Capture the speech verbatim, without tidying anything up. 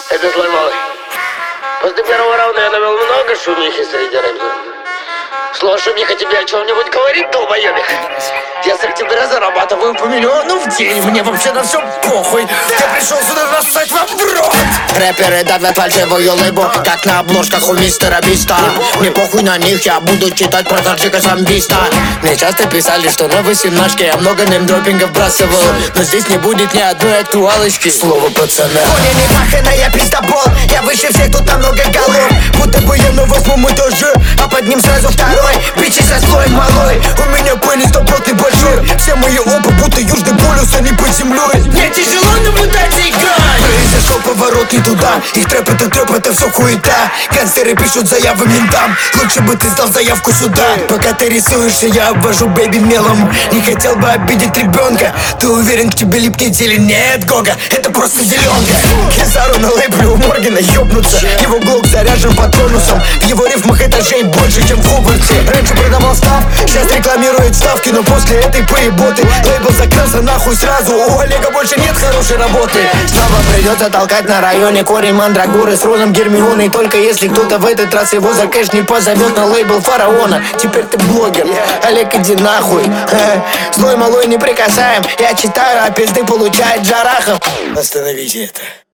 Это злой малый. После первого раунда я навел много шумихи среди рэперов. Слово шумиха тебе о чем-нибудь говорит, долбоебик? Я с октября зарабатываю по миллиону в день. Мне вообще на все похуй. Я пришел сюда нассать вам в рот. Рэперы давят фальшивую лыбу, как на обложках у мистера Биста. Мне похуй на них, я буду читать про Таджика Самбиста. Мне часто писали, что на восемнашке я много неймдропингов вбрасывал, но здесь не будет ни одной актуалочки. Слово пацана. Коля не махана, я пиздобол. Я выше всех, тут намного голов. Будто бы я на восьмом этаже, а под ним сразу второй. Бичи со слоем малой. У меня пенис добротный большой. Все мои опы будто южный полюс, они под землей. Мне тяжело наблюдать и играть. Произошел поворот не туда. Их трэп это трэп, это все хуета. Гангстеры пишут заявы ментам. Лучше бы ты сдал заявку сюда. Пока ты рисуешься, я обвожу бэби мелом. Не хотел бы обидеть ребенка. Ты уверен, к тебе липнет или нет, Гога? Это просто зеленка. Кизару на лейбле у Моргена ёбнуться. Его глок заряжен патронусом. В его рифмах этажей больше, чем в Хогвартсе. Раньше продавал став, сейчас рекламирует ставки. Но после этой поеботы лейбл закрылся нахуй сразу. У Олега больше нет хорошей работы. Снова придется толкать на районе корень мандрагоры с розом Гермионы. И только если кто-то в этот раз его за кэш не позовет на лейбл фараона. Теперь ты блогер, Олег, иди нахуй. Злой малой не прикасаем. Я читаю, а пизды получает Джарахов. Остановите это.